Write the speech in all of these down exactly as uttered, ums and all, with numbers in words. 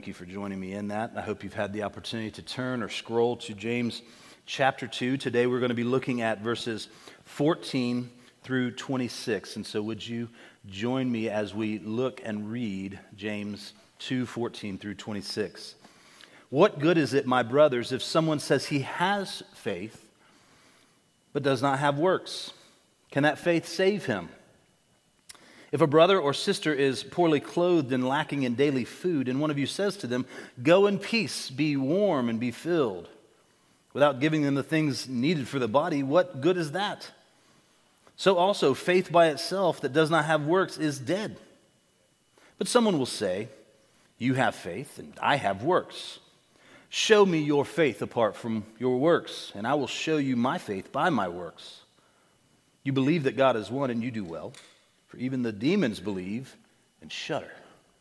Thank you for joining me in that. I hope you've had the opportunity to turn or scroll to James chapter two. Today we're going to be looking at verses fourteen through twenty-six. And so would you join me as we look and read James two, fourteen through twenty-six. What good is it, my brothers, if someone says he has faith but does not have works? Can that faith save him? If a brother or sister is poorly clothed and lacking in daily food, and one of you says to them, "Go in peace, be warm and be filled," without giving them the things needed for the body, what good is that? So also, faith by itself that does not have works is dead. But someone will say, "You have faith and I have works. Show me your faith apart from your works, and I will show you my faith by my works. You believe that God is one, and you do well. For even the demons believe and shudder.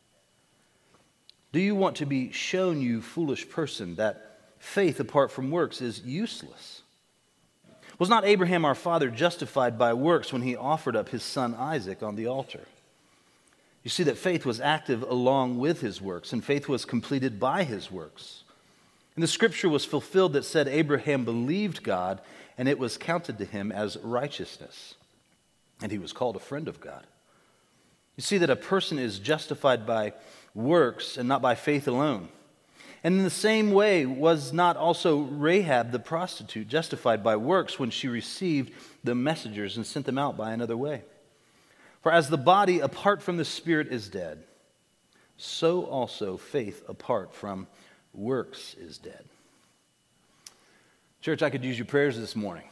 Do you want to be shown, you foolish person, that faith apart from works is useless? Was not Abraham our father justified by works when he offered up his son Isaac on the altar? You see that faith was active along with his works, and faith was completed by his works. And the scripture was fulfilled that said Abraham believed God, and it was counted to him as righteousness. And he was called a friend of God. You see that a person is justified by works and not by faith alone. And in the same way was not also Rahab the prostitute justified by works when she received the messengers and sent them out by another way? For as the body apart from the spirit is dead, so also faith apart from works is dead. Church, I could use your prayers this morning.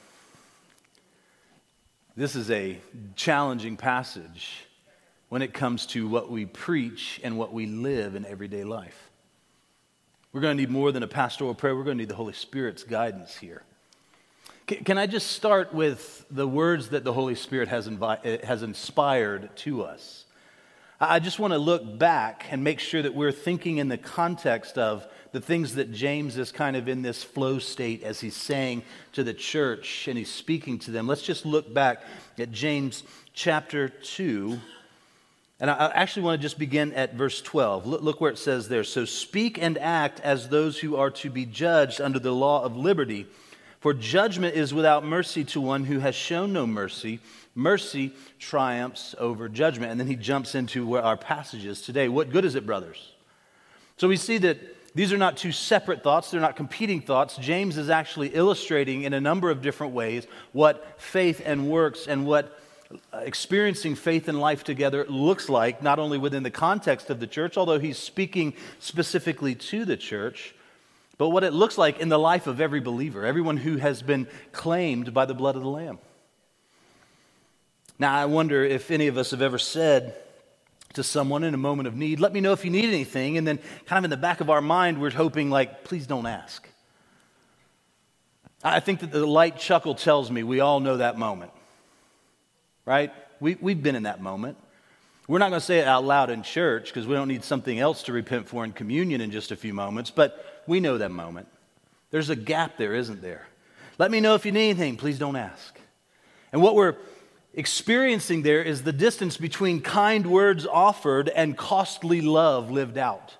This is a challenging passage when it comes to what we preach and what we live in everyday life. We're going to need more than a pastoral prayer. We're going to need the Holy Spirit's guidance here. Can I just start with the words that the Holy Spirit has, invi- has inspired to us? I just want to look back and make sure that we're thinking in the context of the things that James is kind of in this flow state as he's saying to the church and he's speaking to them. Let's just look back at James chapter two. And I actually want to just begin at verse twelve. Look, look where it says there. So speak and act as those who are to be judged under the law of liberty. For judgment is without mercy to one who has shown no mercy. Mercy triumphs over judgment. And then he jumps into where our passage is today. What good is it, brothers? So we see that these are not two separate thoughts. They're not competing thoughts. James is actually illustrating in a number of different ways what faith and works and what experiencing faith and life together looks like, not only within the context of the church, although he's speaking specifically to the church, but what it looks like in the life of every believer, everyone who has been claimed by the blood of the Lamb. Now, I wonder if any of us have ever said to someone in a moment of need, "Let me know if you need anything," and then kind of in the back of our mind, we're hoping like, "Please don't ask." I think that the light chuckle tells me we all know that moment, right? We, we've been in that moment. We're not going to say it out loud in church because we don't need something else to repent for in communion in just a few moments, but we know that moment. There's a gap there, isn't there? "Let me know if you need anything. Please don't ask." And what we're experiencing there is the distance between kind words offered and costly love lived out.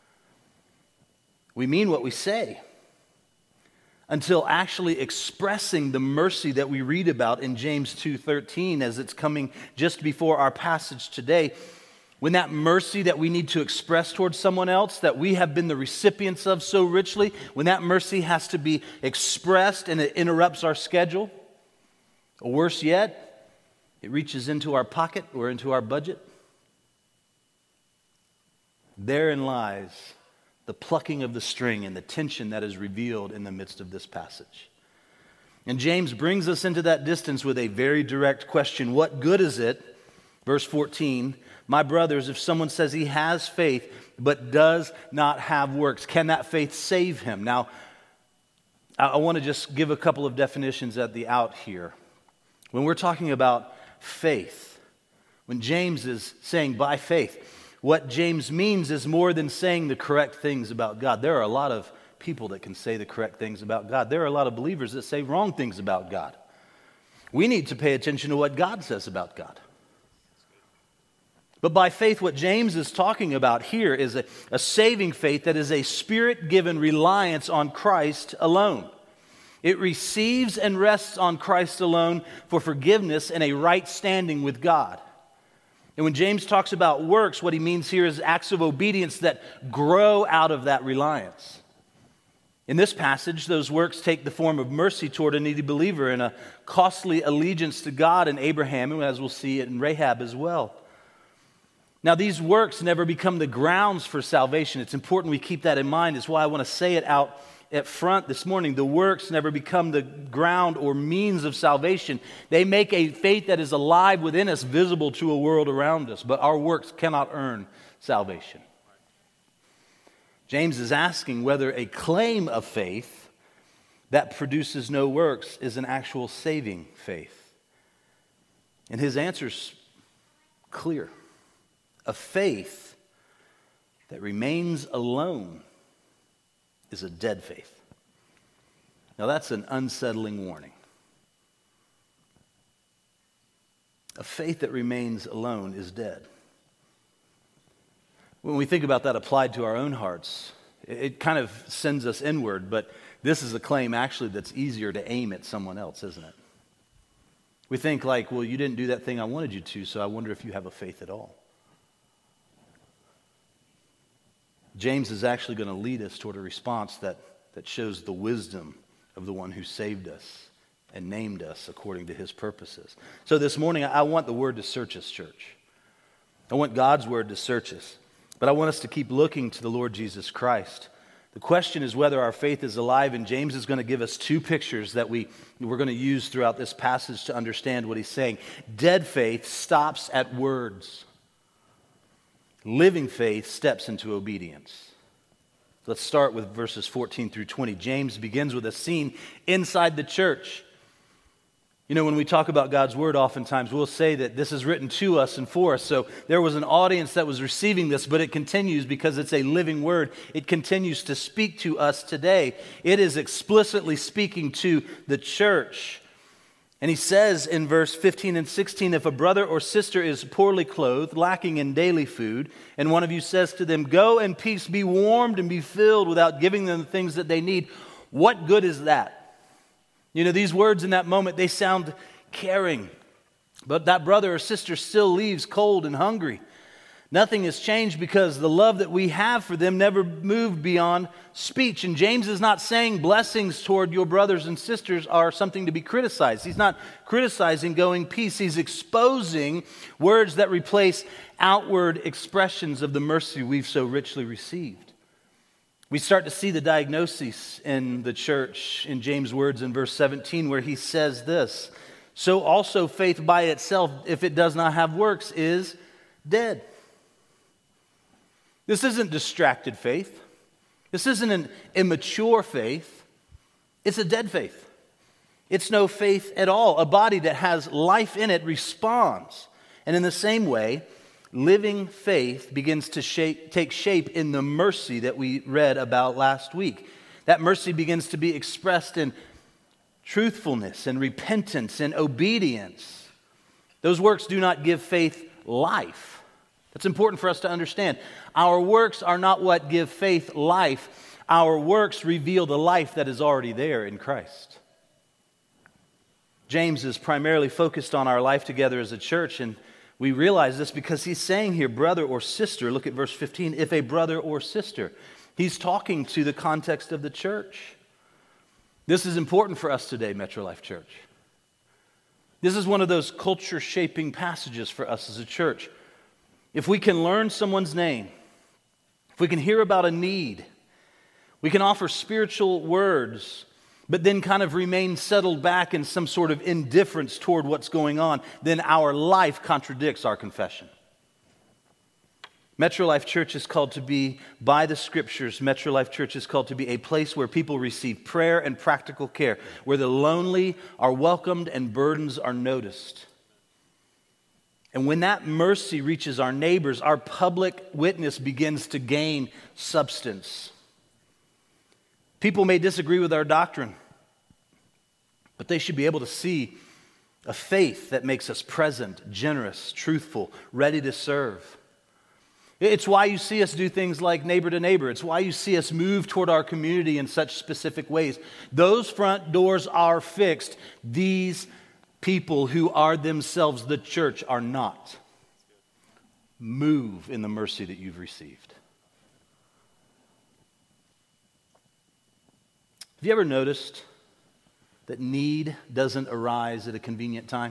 We mean what we say until actually expressing the mercy that we read about in James two thirteen as it's coming just before our passage today. When that mercy that we need to express towards someone else that we have been the recipients of so richly, when that mercy has to be expressed and it interrupts our schedule, or worse yet, it reaches into our pocket or into our budget. Therein lies the plucking of the string and the tension that is revealed in the midst of this passage. And James brings us into that distance with a very direct question. What good is it, verse fourteen, my brothers, if someone says he has faith but does not have works? Can that faith save him? Now, I want to just give a couple of definitions at the out here. When we're talking about faith, when James is saying by faith, what James means is more than saying the correct things about God. There are a lot of people that can say the correct things about God. There are a lot of believers that say wrong things about God. We need to pay attention to what God says about God. But by faith, what James is talking about here is a, a saving faith that is a Spirit-given reliance on Christ alone. It receives and rests on Christ alone for forgiveness and a right standing with God. And when James talks about works, what he means here is acts of obedience that grow out of that reliance. In this passage, those works take the form of mercy toward a needy believer and a costly allegiance to God in Abraham, and as we'll see it in Rahab as well. Now, these works never become the grounds for salvation. It's important we keep that in mind. It's why I want to say it out at front this morning. The works never become the ground or means of salvation. They make a faith that is alive within us visible to a world around us, but our works cannot earn salvation. James is asking whether a claim of faith that produces no works is an actual saving faith. And his answer's clear. A faith that remains alone is a dead faith. Now that's an unsettling warning. A faith that remains alone is dead. When we think about that applied to our own hearts, it kind of sends us inward, but this is a claim actually that's easier to aim at someone else, isn't it? We think like, well, you didn't do that thing I wanted you to, so I wonder if you have a faith at all. James is actually going to lead us toward a response that, that shows the wisdom of the one who saved us and named us according to his purposes. So this morning, I want the word to search us, church. I want God's word to search us. But I want us to keep looking to the Lord Jesus Christ. The question is whether our faith is alive, and James is going to give us two pictures that we, we're going to use throughout this passage to understand what he's saying. Dead faith stops at words. Living faith steps into obedience. Let's start with verses fourteen through twenty. James begins with a scene inside the church. You know, when we talk about God's word, oftentimes we'll say that this is written to us and for us. So there was an audience that was receiving this, but it continues because it's a living word. It continues to speak to us today. It is explicitly speaking to the church. And he says in verse fifteen and sixteen, if a brother or sister is poorly clothed, lacking in daily food, and one of you says to them, go in peace, be warmed and be filled without giving them the things that they need, what good is that? You know, these words in that moment, they sound caring. But that brother or sister still leaves cold and hungry. Nothing has changed because the love that we have for them never moved beyond speech. And James is not saying blessings toward your brothers and sisters are something to be criticized. He's not criticizing going peace. He's exposing words that replace outward expressions of the mercy we've so richly received. We start to see the diagnosis in the church in James' words in verse seventeen where he says this, so also faith by itself, if it does not have works, is dead. This isn't distracted faith. This isn't an immature faith. It's a dead faith. It's no faith at all. A body that has life in it responds. And in the same way, living faith begins to shape, take shape in the mercy that we read about last week. That mercy begins to be expressed in truthfulness and repentance and obedience. Those works do not give faith life. It's important for us to understand. Our works are not what give faith life. Our works reveal the life that is already there in Christ. James is primarily focused on our life together as a church, and we realize this because he's saying here, brother or sister. Look at verse fifteen, if a brother or sister. He's talking to the context of the church. This is important for us today, Metro Life Church. This is one of those culture-shaping passages for us as a church. If we can learn someone's name, if we can hear about a need, we can offer spiritual words, but then kind of remain settled back in some sort of indifference toward what's going on, then our life contradicts our confession. Metro Life Church is called to be, by the Scriptures, Metro Life Church is called to be a place where people receive prayer and practical care, where the lonely are welcomed and burdens are noticed. And when that mercy reaches our neighbors, our public witness begins to gain substance. People may disagree with our doctrine, but they should be able to see a faith that makes us present, generous, truthful, ready to serve. It's why you see us do things like neighbor to neighbor. It's why you see us move toward our community in such specific ways. Those front doors are fixed. These people who are themselves the church are not. Move in the mercy that you've received. Have you ever noticed that need doesn't arise at a convenient time?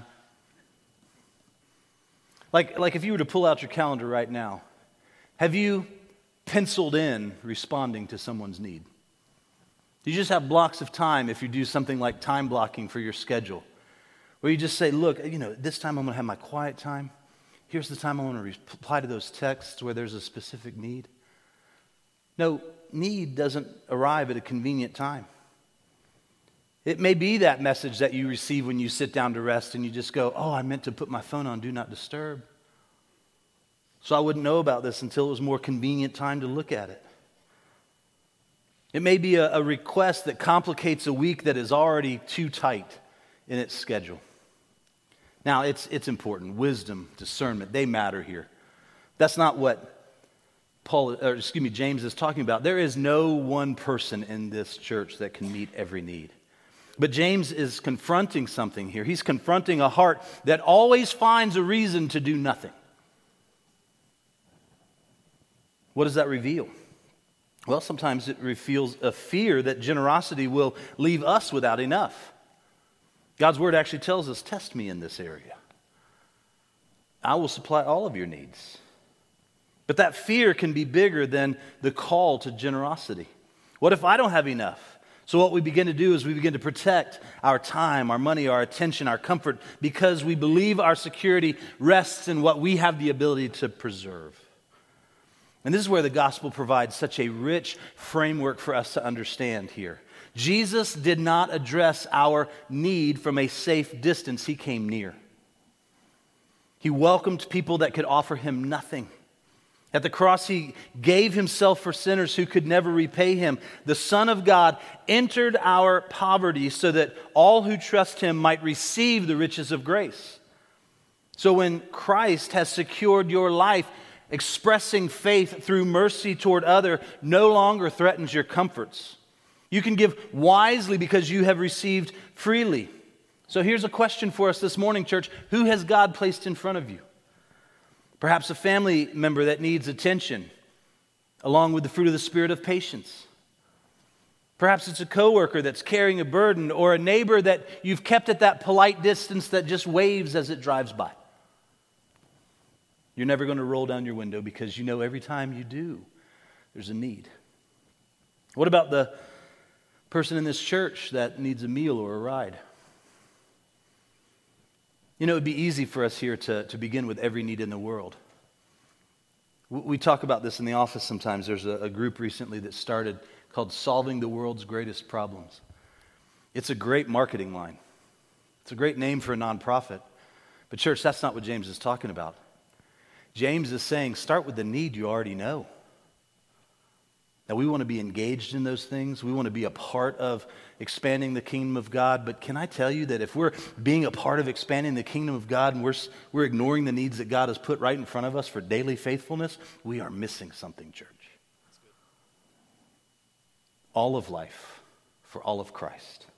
Like, like if you were to pull out your calendar right now, have you penciled in responding to someone's need? Do you just have blocks of time if you do something like time blocking for your schedule? Where you just say, look, you know, this time I'm going to have my quiet time. Here's the time I want to reply to those texts where there's a specific need. No, need doesn't arrive at a convenient time. It may be that message that you receive when you sit down to rest and you just go, oh, I meant to put my phone on Do Not Disturb. So I wouldn't know about this until it was more convenient time to look at it. It may be a, a request that complicates a week that is already too tight in its schedule. Now, it's, it's important. Wisdom, discernment, they matter here. That's not what Paul, or excuse me, James is talking about. There is no one person in this church that can meet every need. But James is confronting something here. He's confronting a heart that always finds a reason to do nothing. What does that reveal? Well, sometimes it reveals a fear that generosity will leave us without enough. God's word actually tells us, test me in this area. I will supply all of your needs. But that fear can be bigger than the call to generosity. What if I don't have enough? So what we begin to do is we begin to protect our time, our money, our attention, our comfort, because we believe our security rests in what we have the ability to preserve. And this is where the gospel provides such a rich framework for us to understand here. Jesus did not address our need from a safe distance. He came near. He welcomed people that could offer him nothing. At the cross, he gave himself for sinners who could never repay him. The Son of God entered our poverty so that all who trust him might receive the riches of grace. So when Christ has secured your life, expressing faith through mercy toward other no longer threatens your comforts. You can give wisely because you have received freely. So here's a question for us this morning, church. Who has God placed in front of you? Perhaps a family member that needs attention, along with the fruit of the Spirit of patience. Perhaps it's a coworker that's carrying a burden, or a neighbor that you've kept at that polite distance that just waves as it drives by. You're never going to roll down your window because you know every time you do, there's a need. What about the person in this church that needs a meal or a ride? You know, it would be easy for us here to, to begin with every need in the world. We talk about this in the office sometimes. There's a, a group recently that started called Solving the World's Greatest Problems. It's a great marketing line. It's a great name for a nonprofit. But church, that's not what James is talking about. James is saying, start with the need you already know. Now, we want to be engaged in those things. We want to be a part of expanding the kingdom of God. But can I tell you that if we're being a part of expanding the kingdom of God and we're, we're ignoring the needs that God has put right in front of us for daily faithfulness, we are missing something, church. All of life for all of Christ.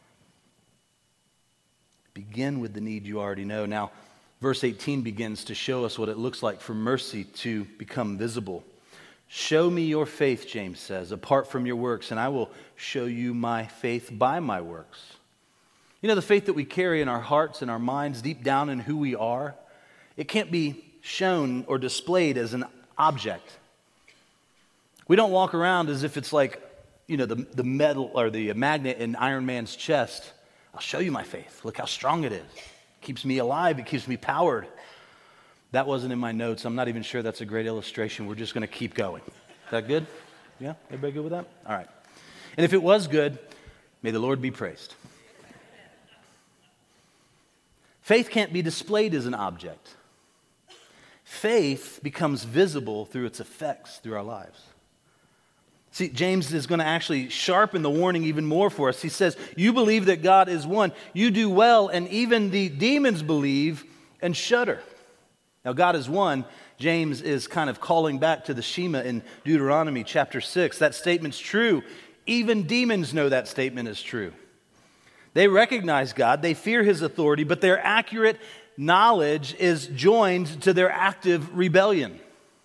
Begin with the need you already know. Now, verse eighteen begins to show us what it looks like for mercy to become visible. Show me your faith, James says, apart from your works, and I will show you my faith by my works. You know, the faith that we carry in our hearts and our minds, deep down in who we are, it can't be shown or displayed as an object. We don't walk around as if it's like, you know, the, the metal or the magnet in Iron Man's chest. I'll show you my faith. Look how strong it is. It keeps me alive. It keeps me powered. That wasn't in my notes. I'm not even sure that's a great illustration. We're just going to keep going. Is that good? Yeah? Everybody good with that? All right. And if it was good, may the Lord be praised. Faith can't be displayed as an object. Faith becomes visible through its effects through our lives. See, James is going to actually sharpen the warning even more for us. He says, you believe that God is one. You do well, and even the demons believe and shudder. Now, God is one. James is kind of calling back to the Shema in Deuteronomy chapter six. That statement's true. Even demons know that statement is true. They recognize God. They fear his authority, but their accurate knowledge is joined to their active rebellion.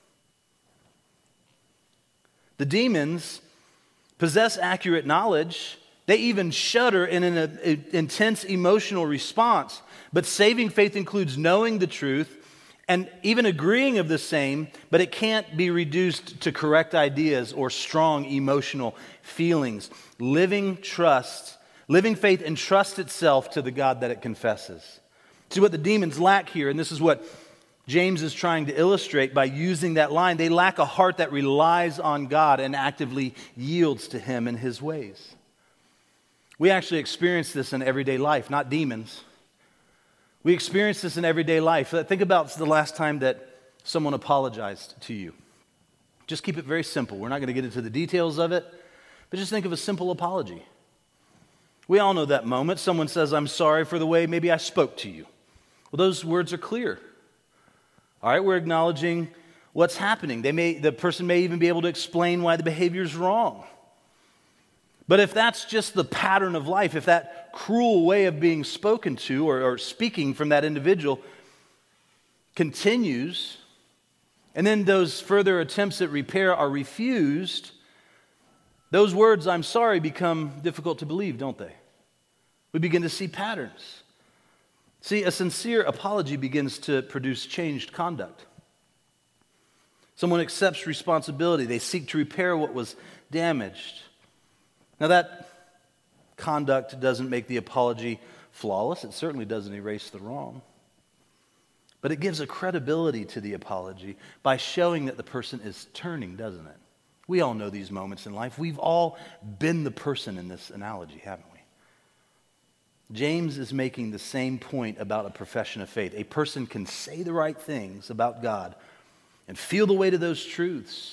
The demons possess accurate knowledge. They even shudder in an a, a, intense emotional response. But saving faith includes knowing the truth and even agreeing of the same, but it can't be reduced to correct ideas or strong emotional feelings. Living trust, living faith entrusts itself to the God that it confesses. See what the demons lack here, and this is what James is trying to illustrate by using that line. They lack a heart that relies on God and actively yields to him in his ways. We actually experience this in everyday life, not demons. We experience this in everyday life. Think about the last time that someone apologized to you. Just keep it very simple. We're not going to get into the details of it, but just think of a simple apology. We all know that moment. Someone says, I'm sorry for the way maybe I spoke to you. Well, those words are clear. All right, we're acknowledging what's happening. They may, the person may even be able to explain why the behavior is wrong. But if that's just the pattern of life, if that cruel way of being spoken to or, or speaking from that individual continues, and then those further attempts at repair are refused, those words, I'm sorry, become difficult to believe, don't they? We begin to see patterns. See, a sincere apology begins to produce changed conduct. Someone accepts responsibility. They seek to repair what was damaged. Now, that conduct doesn't make the apology flawless. It certainly doesn't erase the wrong. But it gives a credibility to the apology by showing that the person is turning, doesn't it? We all know these moments in life. We've all been the person in this analogy, haven't we? James is making the same point about a profession of faith. A person can say the right things about God and feel the weight of those truths,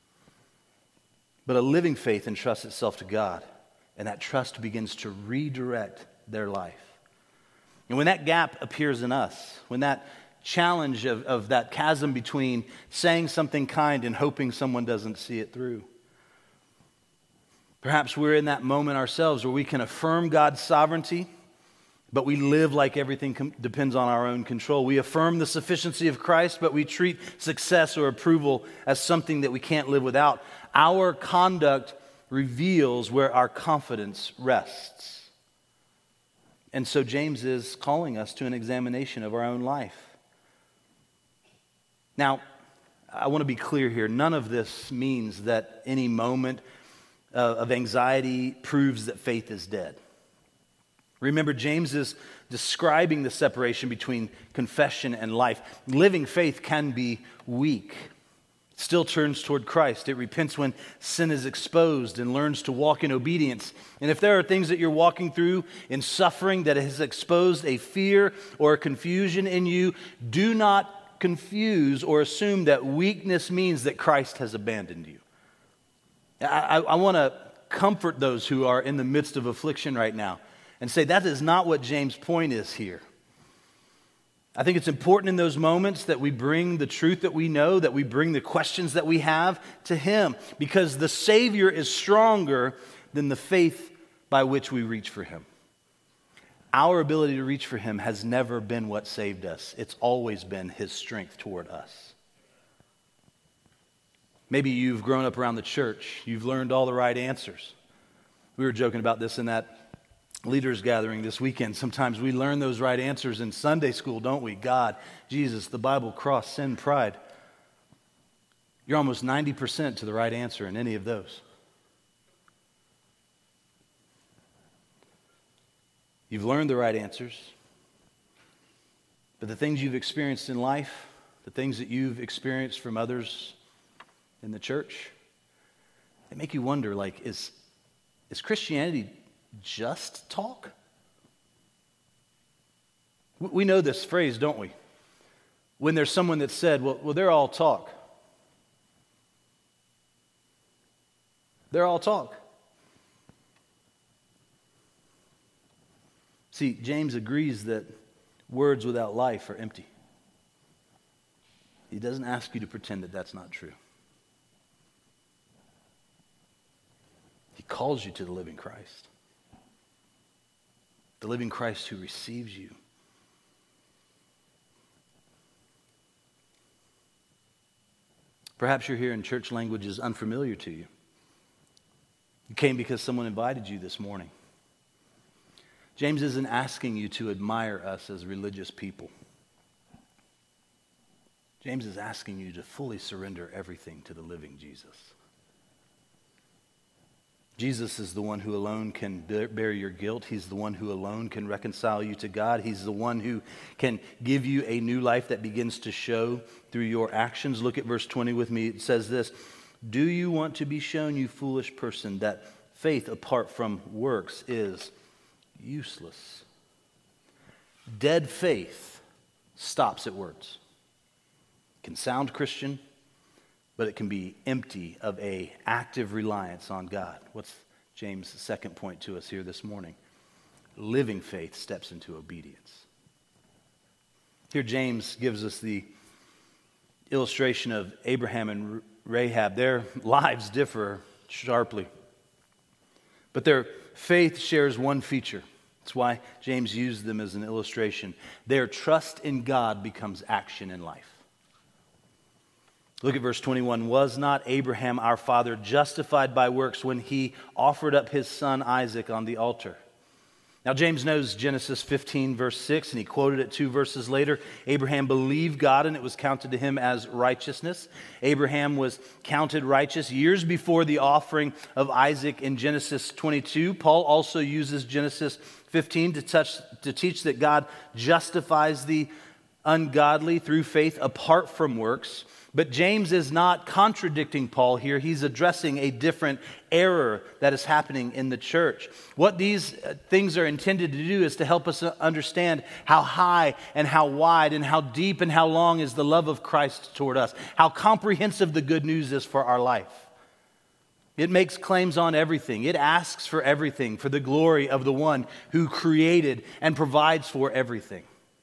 but a living faith entrusts itself to God, and that trust begins to redirect their life. And when that gap appears in us, when that challenge of, of that chasm between saying something kind and hoping someone doesn't see it through, perhaps we're in that moment ourselves where we can affirm God's sovereignty, but we live like everything com- depends on our own control. We affirm the sufficiency of Christ, but we treat success or approval as something that we can't live without. Our conduct reveals where our confidence rests. And so James is calling us to an examination of our own life. Now, I want to be clear here. None of this means that any moment uh, of anxiety proves that faith is dead. Remember, James is describing the separation between confession and life. Living faith can be weak. It still turns toward Christ. It repents when sin is exposed and learns to walk in obedience. And if there are things that you're walking through in suffering that has exposed a fear or a confusion in you, do not confuse or assume that weakness means that Christ has abandoned you. I, I, I want to comfort those who are in the midst of affliction right now and say that is not what James' point is here. I think it's important in those moments that we bring the truth that we know, that we bring the questions that we have to Him, because the Savior is stronger than the faith by which we reach for Him. Our ability to reach for Him has never been what saved us. It's always been His strength toward us. Maybe you've grown up around the church. You've learned all the right answers. We were joking about this in that leaders gathering this weekend. Sometimes we learn those right answers in Sunday school, don't we? God, Jesus, the Bible, cross, sin, pride. You're almost ninety percent to the right answer in any of those. You've learned the right answers, but the things you've experienced in life, the things that you've experienced from others in the church, they make you wonder, like, is, is Christianity just talk? We know this phrase, don't we? When there's someone that said, well, well, they're all talk. They're all talk. See, James agrees that words without life are empty. He doesn't ask you to pretend that that's not true. He calls you to the living Christ. The living Christ who receives you. Perhaps you're here and church language is unfamiliar to you. You came because someone invited you this morning. James isn't asking you to admire us as religious people. James is asking you to fully surrender everything to the living Jesus. Jesus is the one who alone can bear your guilt. He's the one who alone can reconcile you to God. He's the one who can give you a new life that begins to show through your actions. Look at verse twenty with me. It says this, "Do you want to be shown, you foolish person, that faith apart from works is useless?" Dead faith stops at words. It can sound Christian, but it can be empty of a active reliance on God. What's James' second point to us here this morning? Living faith steps into obedience. Here James gives us the illustration of Abraham and Rahab. Their lives differ sharply, but their faith shares one feature. That's why James used them as an illustration. Their trust in God becomes action in life. Look at verse twenty-one. "Was not Abraham our father justified by works when he offered up his son Isaac on the altar?" Now James knows Genesis fifteen verse six, and he quoted it two verses later. Abraham believed God and it was counted to him as righteousness. Abraham was counted righteous years before the offering of Isaac in Genesis twenty-two. Paul also uses Genesis fifteen to, touch, to teach that God justifies the ungodly through faith apart from works. But James is not contradicting Paul here. He's addressing a different error that is happening in the church. What these things are intended to do is to help us understand how high and how wide and how deep and how long is the love of Christ toward us, how comprehensive the good news is for our life. It makes claims on everything. It asks for everything, for the glory of the one who created and provides for everything.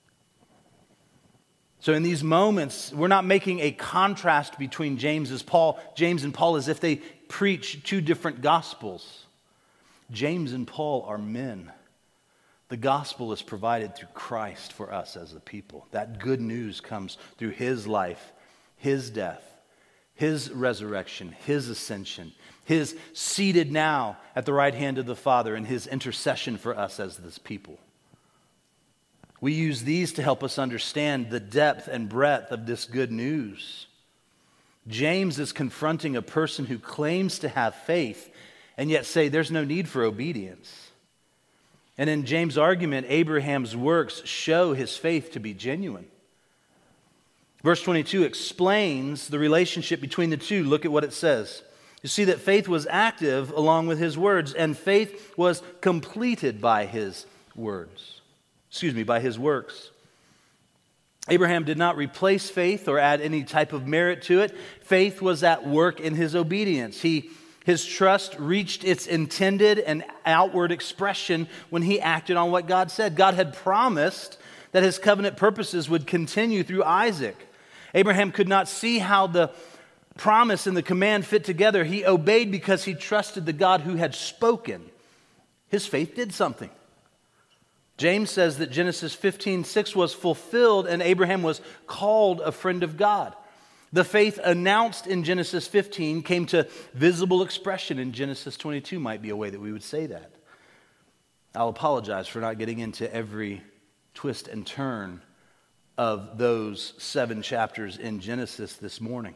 So in these moments, we're not making a contrast between James as Paul, James and Paul as if they preach two different gospels. James and Paul are men. The gospel is provided through Christ for us as a people. That good news comes through his life, his death, his resurrection, his ascension, his seated now at the right hand of the Father, and his intercession for us as this people. We use these to help us understand the depth and breadth of this good news. James is confronting a person who claims to have faith and yet say there's no need for obedience. And in James' argument, Abraham's works show his faith to be genuine. Verse twenty-two explains the relationship between the two. Look at what it says. You see that faith was active along with his words, and faith was completed by his words. Excuse me, by his works. Abraham did not replace faith or add any type of merit to it. Faith was at work in his obedience. He, his trust reached its intended and outward expression when he acted on what God said. God had promised that his covenant purposes would continue through Isaac. Abraham could not see how the promise and the command fit together. He obeyed because he trusted the God who had spoken. His faith did something. James says that Genesis fifteen six was fulfilled and Abraham was called a friend of God. The faith announced in Genesis fifteen came to visible expression in Genesis twenty-two, might be a way that we would say that. I'll apologize for not getting into every twist and turn of those seven chapters in Genesis this morning.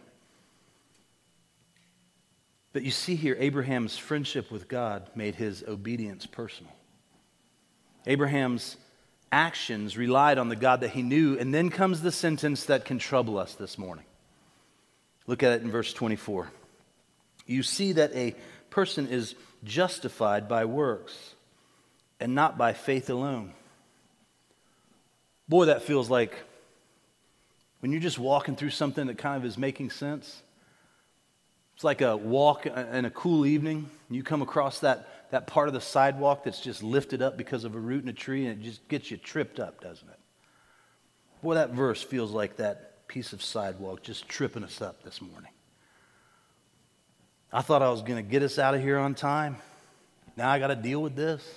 But you see here, Abraham's friendship with God made his obedience personal. Abraham's actions relied on the God that he knew, and then comes the sentence that can trouble us this morning. Look at it in verse twenty-four. You see that a person is justified by works and not by faith alone. Boy, that feels like when you're just walking through something that kind of is making sense. It's like a walk in a cool evening. You come across that, that part of the sidewalk that's just lifted up because of a root in a tree, and it just gets you tripped up, doesn't it? Boy, that verse feels like that piece of sidewalk just tripping us up this morning. I thought I was going to get us out of here on time. Now I got to deal with this.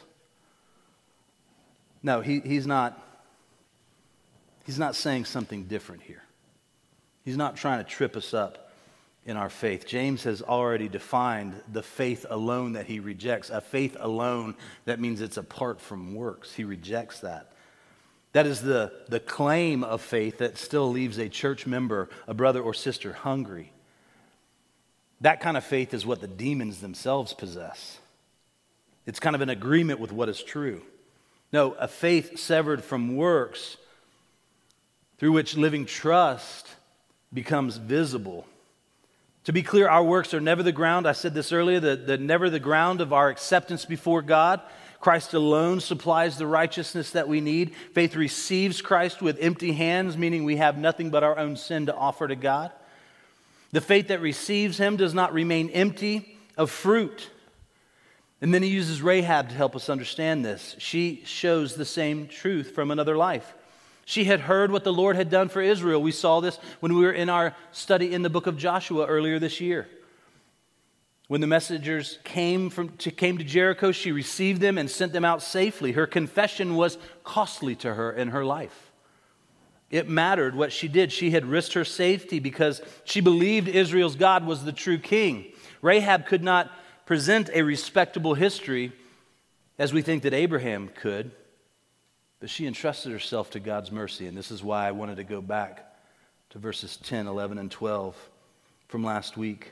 No, he, he's not. He's not saying something different here. He's not trying to trip us up in our faith. James has already defined the faith alone that he rejects. A faith alone, that means it's apart from works. He rejects that. That is the, the claim of faith that still leaves a church member, a brother or sister, hungry. That kind of faith is what the demons themselves possess. It's kind of an agreement with what is true. No, a faith severed from works, through which living trust becomes visible. To be clear, our works are never the ground. I said this earlier, that the, never the ground of our acceptance before God. Christ alone supplies the righteousness that we need. Faith receives Christ with empty hands, meaning we have nothing but our own sin to offer to God. The faith that receives him does not remain empty of fruit. And then he uses Rahab to help us understand this. She shows the same truth from another life. She had heard what the Lord had done for Israel. We saw this when we were in our study in the book of Joshua earlier this year. When the messengers came, from, to, came to Jericho, she received them and sent them out safely. Her confession was costly to her in her life. It mattered what she did. She had risked her safety because she believed Israel's God was the true king. Rahab could not present a respectable history as we think that Abraham could, but she entrusted herself to God's mercy. And this is why I wanted to go back to verses ten, eleven, and twelve from last week.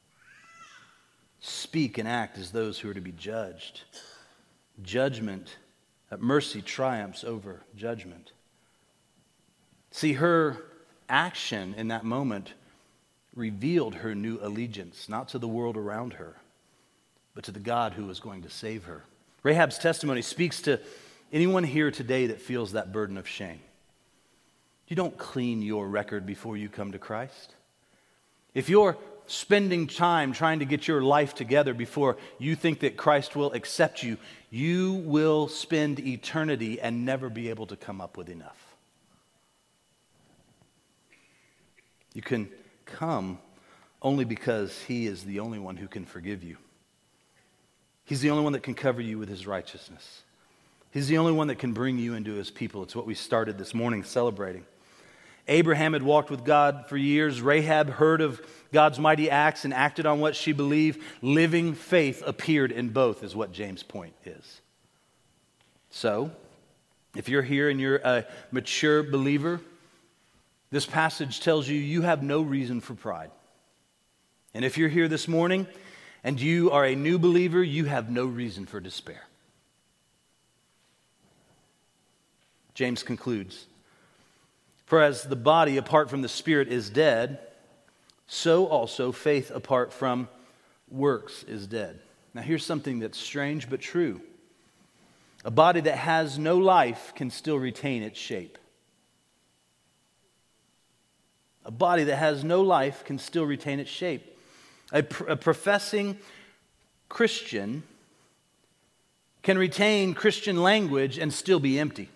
Speak and act as those who are to be judged. Judgment, uh, mercy triumphs over judgment. See, her action in that moment revealed her new allegiance, not to the world around her, but to the God who was going to save her. Rahab's testimony speaks to anyone here today that feels that burden of shame. You don't clean your record before you come to Christ. If you're spending time trying to get your life together before you think that Christ will accept you, you will spend eternity and never be able to come up with enough. You can come only because he is the only one who can forgive you. He's the only one that can cover you with his righteousness. He's the only one that can bring you into his people. It's what we started this morning celebrating. Abraham had walked with God for years. Rahab heard of God's mighty acts and acted on what she believed. Living faith appeared in both, is what James' point is. So, if you're here and you're a mature believer, this passage tells you you have no reason for pride. And if you're here this morning and you are a new believer, you have no reason for despair. James concludes, for as the body apart from the spirit is dead, so also faith apart from works is dead. Now here's something that's strange but true. A body that has no life can still retain its shape. A body that has no life can still retain its shape. A, pr- a professing Christian can retain Christian language and still be empty.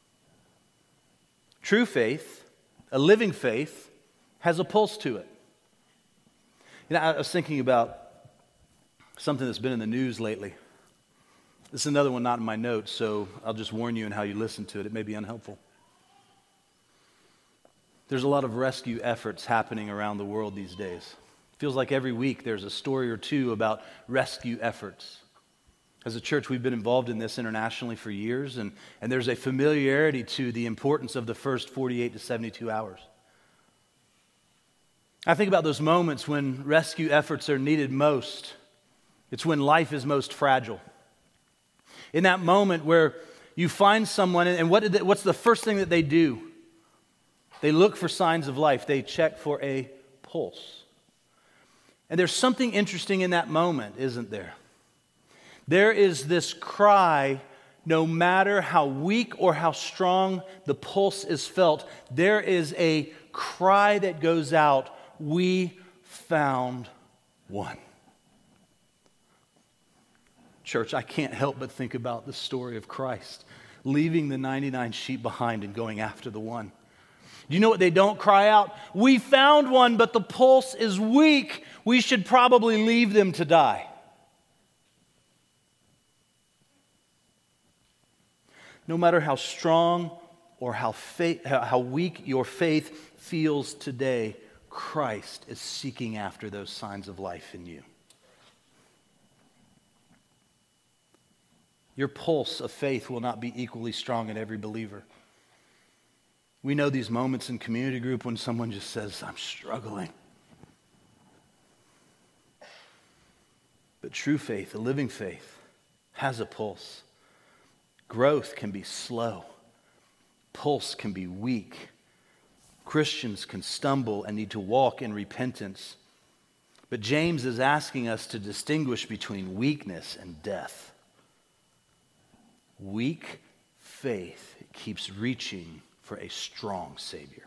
True faith, a living faith, has a pulse to it. You know, I was thinking about something that's been in the news lately. This is another one not in my notes, so I'll just warn you in how you listen to it. It may be unhelpful. There's a lot of rescue efforts happening around the world these days. It feels like every week there's a story or two about rescue efforts. As a church, we've been involved in this internationally for years, and, and there's a familiarity to the importance of the first forty-eight to seventy-two hours. I think about those moments when rescue efforts are needed most. It's when life is most fragile. In that moment where you find someone, and what did they, what's the first thing that they do? They look for signs of life. They check for a pulse. And there's something interesting in that moment, isn't there? There is this cry, no matter how weak or how strong the pulse is felt, there is a cry that goes out, we found one. Church, I can't help but think about the story of Christ, leaving the ninety-nine sheep behind and going after the one. Do you know what they don't cry out? We found one, but the pulse is weak. We should probably leave them to die. No matter how strong or how, faith, how weak your faith feels today, Christ is seeking after those signs of life in you. Your pulse of faith will not be equally strong in every believer. We know these moments in community group when someone just says, I'm struggling. But true faith, a living faith, has a pulse. Growth can be slow. Pulse can be weak. Christians can stumble and need to walk in repentance. But James is asking us to distinguish between weakness and death. Weak faith keeps reaching for a strong Savior.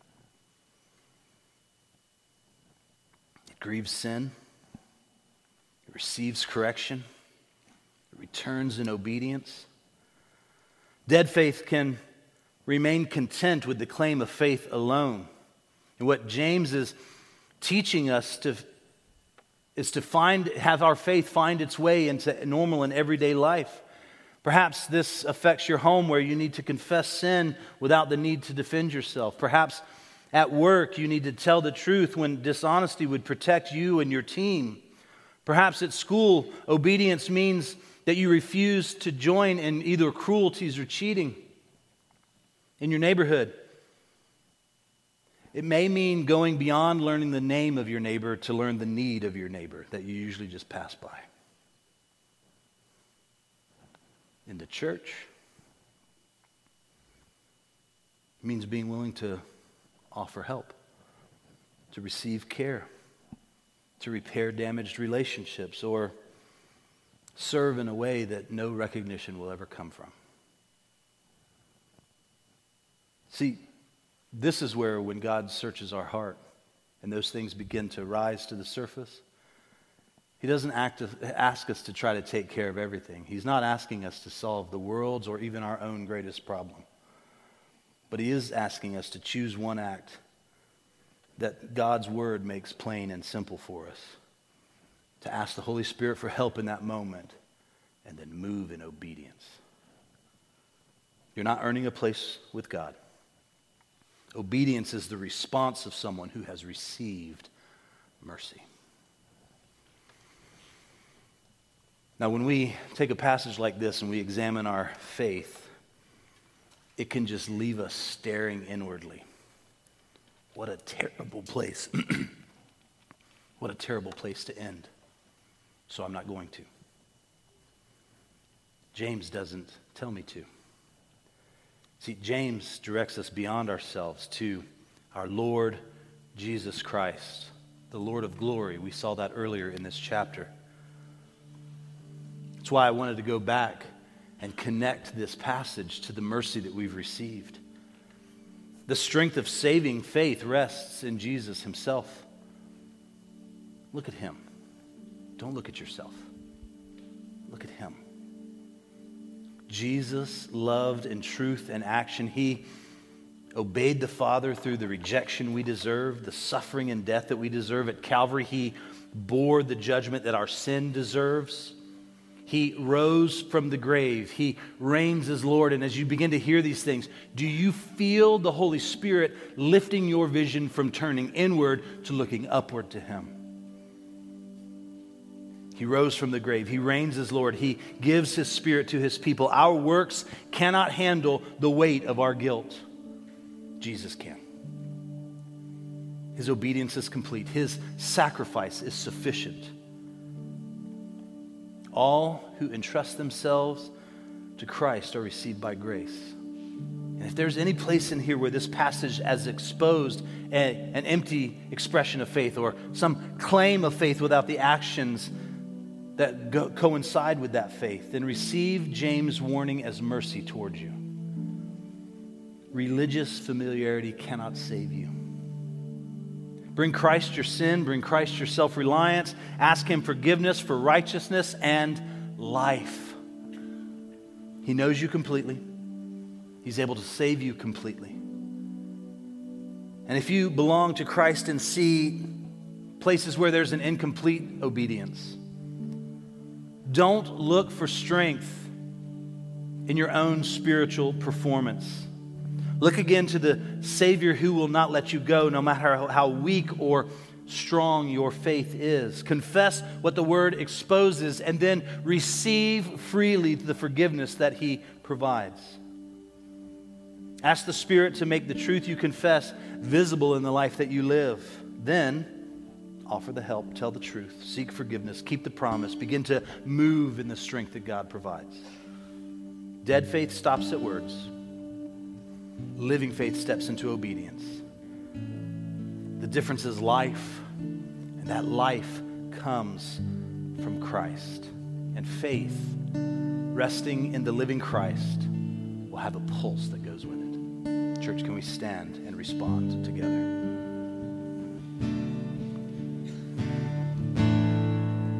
It grieves sin. It receives correction. It returns in obedience. Dead faith can remain content with the claim of faith alone. And what James is teaching us to is to find have our faith find its way into normal and everyday life. Perhaps this affects your home where you need to confess sin without the need to defend yourself. Perhaps at work you need to tell the truth when dishonesty would protect you and your team. Perhaps at school, obedience means that you refuse to join in either cruelties or cheating. In your neighborhood, it may mean going beyond learning the name of your neighbor to learn the need of your neighbor that you usually just pass by. In the church, it means being willing to offer help, to receive care, to repair damaged relationships, or serve in a way that no recognition will ever come from. See, this is where when God searches our heart and those things begin to rise to the surface, He doesn't act, ask us to try to take care of everything. He's not asking us to solve the world's or even our own greatest problem. But He is asking us to choose one act that God's Word makes plain and simple for us. To ask the Holy Spirit for help in that moment and then move in obedience. You're not earning a place with God. Obedience is the response of someone who has received mercy. Now, when we take a passage like this and we examine our faith, it can just leave us staring inwardly. What a terrible place. What a terrible place to end. So I'm not going to. James doesn't tell me to. See, James directs us beyond ourselves to our Lord Jesus Christ, the Lord of glory. We saw that earlier in this chapter. That's why I wanted to go back and connect this passage to the mercy that we've received. The strength of saving faith rests in Jesus Himself. Look at Him. Don't look at yourself. Look at Him. Jesus loved in truth and action. He obeyed the Father through the rejection we deserve, the suffering and death that we deserve. At Calvary, He bore the judgment that our sin deserves. He rose from the grave. He reigns as Lord. And as you begin to hear these things, do you feel the Holy Spirit lifting your vision from turning inward to looking upward to Him? He rose from the grave. He reigns as Lord. He gives His Spirit to His people. Our works cannot handle the weight of our guilt. Jesus can. His obedience is complete. His sacrifice is sufficient. All who entrust themselves to Christ are received by grace. And if there's any place in here where this passage has exposed a, an empty expression of faith or some claim of faith without the actions that go, coincide with that faith, then receive James' warning as mercy towards you. Religious familiarity cannot save you. Bring Christ your sin, bring Christ your self-reliance, ask him forgiveness for righteousness and life. He knows you completely. He's able to save you completely. And if you belong to Christ and see places where there's an incomplete obedience, don't look for strength in your own spiritual performance. Look again to the Savior who will not let you go no matter how weak or strong your faith is. Confess what the Word exposes and then receive freely the forgiveness that He provides. Ask the Spirit to make the truth you confess visible in the life that you live. Then, offer the help, tell the truth, seek forgiveness, keep the promise, begin to move in the strength that God provides. Dead faith stops at words. Living faith steps into obedience. The difference is life, and that life comes from Christ. And faith, resting in the living Christ, will have a pulse that goes with it. Church, can we stand and respond together?